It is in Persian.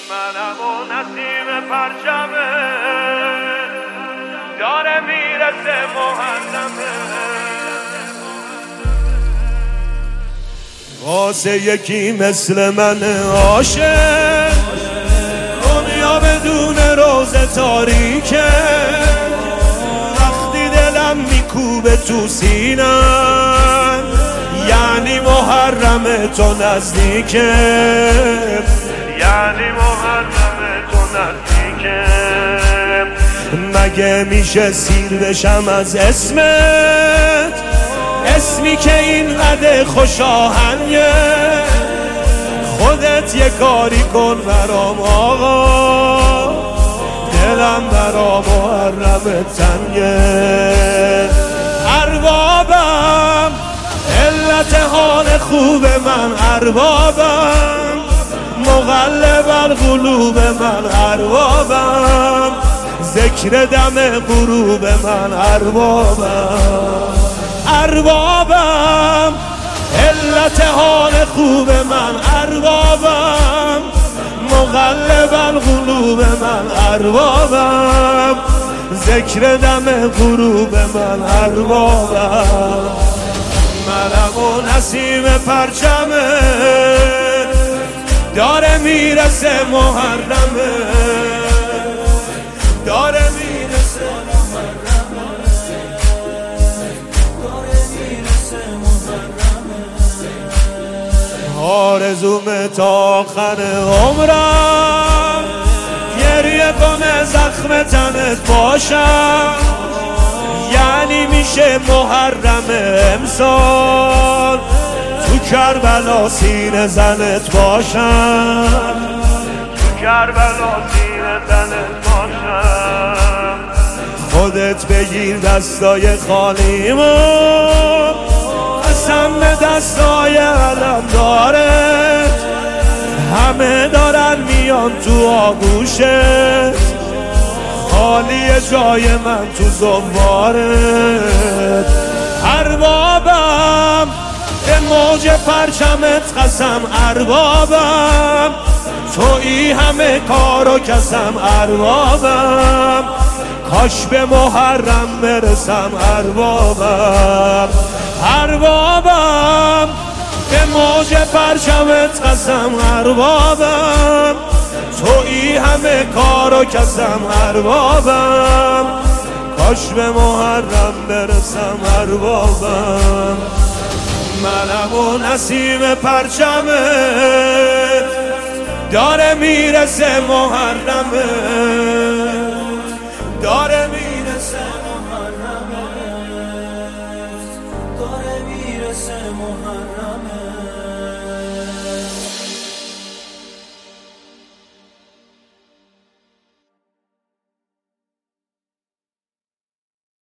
منم و نسیم پرچمه داره میرسه محرمه واسه یکی مثل من عاشق دنیا بدون روز تاریکه وقتی دلم میکوبه تو سینم یعنی محرم تو نزدیکه یعنی محرم تو نزدیکه مگه میشه سیر بشم از اسمت اسمی که اینقدر خوش آهنگه خودت یه کاری کن برام آقا دلم برا محرم تنگه اربابم علت حال خوب من اربابم مقلب القلوب من اربابم ذکر دم غروب من اربابم علت حال خوب من اربابم مقلب القلوب من اربابم ذکر دم غروب من اربابم منم و نسیم پرچمه داره میرسه محرمه داره میرسه آرزوم تا آخر عمرم گریه کنه زخم تنت باشم یعنی میشه محرم امسال تو کربلا سینه زنت باشم تو کربلا سینه زنت باشم خودت بگیر دستای خالیمو قسم به دستای علم دارت همه دارن میان تو آغوشت خالی جای من تو زنبارت اربابم به موج پرچمت قسم اربابم تویی همه کارو کسم اربابم کاش به محرم برسم اربابم به موج پرچمت قسم اربابم تویی همه کارو کسم اربابم کاش به محرم برسم اربابم منم و نسیم پرچمه داره میرسه محرمه داره میرسه محرمه داره میرسه محرمه